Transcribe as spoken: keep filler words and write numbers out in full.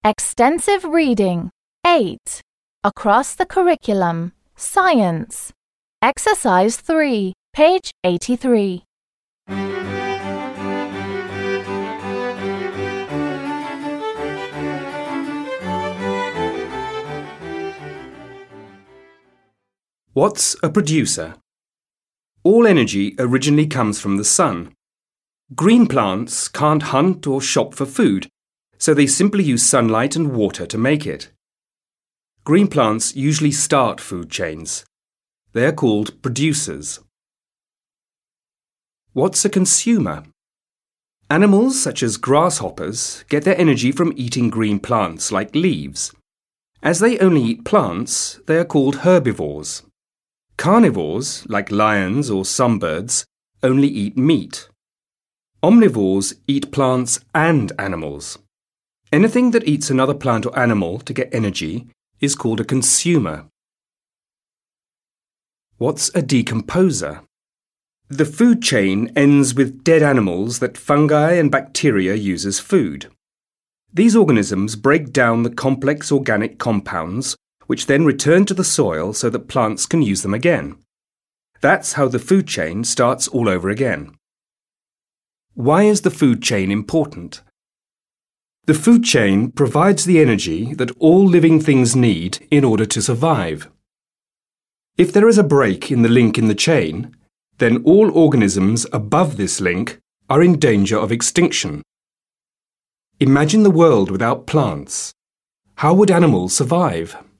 Extensive reading. eight. Across the curriculum. Science. Exercise three, page eighty-three. What's a producer? All energy originally comes from the sun. Green plants can't hunt or shop for food, so they simply use sunlight and water to make it. Green plants usually start food chains. They are called producers. What's a consumer? Animals such as grasshoppers get their energy from eating green plants like leaves. As they only eat plants, they are called herbivores. Carnivores, like lions or some birds, only eat meat. Omnivores eat plants and animals. Anything that eats another plant or animal to get energy is called a consumer. What's a decomposer? The food chain ends with dead animals that fungi and bacteria use as food. These organisms break down the complex organic compounds, which then return to the soil so that plants can use them again. That's how the food chain starts all over again. Why is the food chain important? The food chain provides the energy that all living things need in order to survive. If there is a break in the link in the chain, then all organisms above this link are in danger of extinction. Imagine the world without plants. How would animals survive?